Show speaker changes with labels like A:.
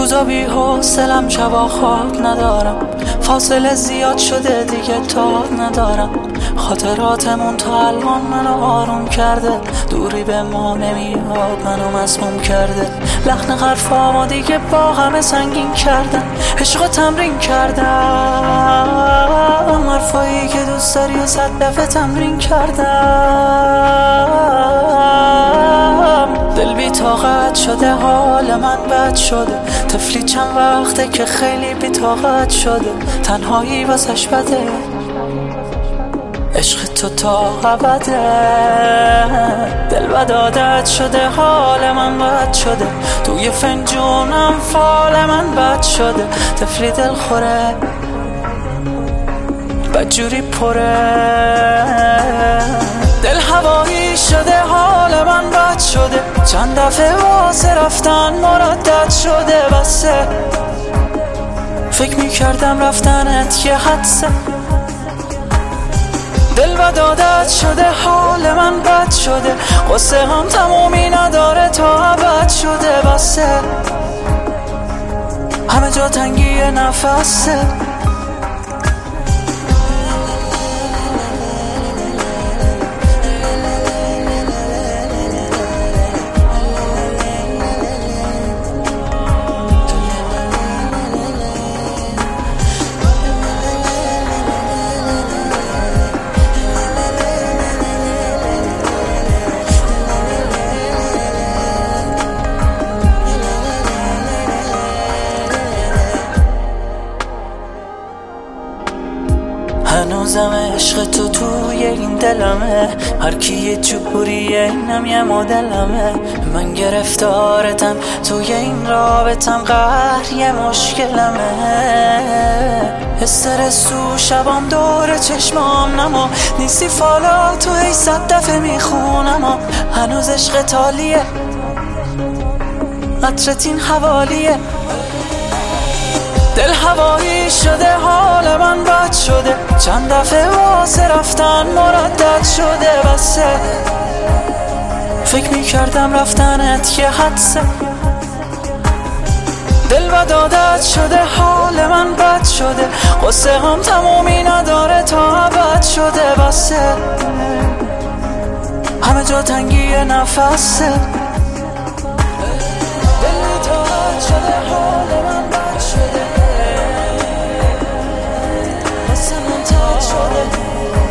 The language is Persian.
A: روزا بی حوصلم، شبا خواب ندارم، فاصله زیاد شده دیگه تاب ندارم. خاطراتمون تا الان منو آروم کرده، دوری به ما نمیاد منو مسموم کرده. لحن حرفامو دیگه با همه سنگین کردن، عشقو تمرین کردم، حرفایی که دوست داری و 100 دفعه تمرین کردم. دل بی طاقت شده، حال من بد شده، طفلی چند وقته که خیلی بی طاقت شده. تنهایی واسش بده، عشق تو تا ابده. دل بد عادت شده، حال من بد شده، توی فنجونم فال من بد شده. طفلی دل خوره، بدجوری پره، دل هوایی شده، حال من بد شده. چند دفعه واسه رفتن مردد شده، بسه فکر میکردم رفتنت یه حدسه. دل بد عادت شده، حال من بد شده، قصه هم تمومی نداره تا ابد شده. بسه همه جا تنگی نفسه. هنوزم عشق تو توی این دلمه، هر کی یه جوریه اینم یه مدلمه. من گرفتارتم توی این رابطم، قهر یه مشکلمه. استرس تو شبام دور چشمام نما، نیستی فالا تو هی 100 دفعه میخونم. هنوز عشق تالیه، عطرت این حوالیه. دل هوایی شده، حال من بد شده، چند دفعه واسه رفتن مردد شده. بسه فکر میکردم رفتنت یه حدسه. دل بد عادت شده، حال من بد شده، قصه هم تمومی نداره تا ابد شده. بسه همه جا تنگی نفسه. دل بد عادت شده، حال من بد شده، قصه من تد شده.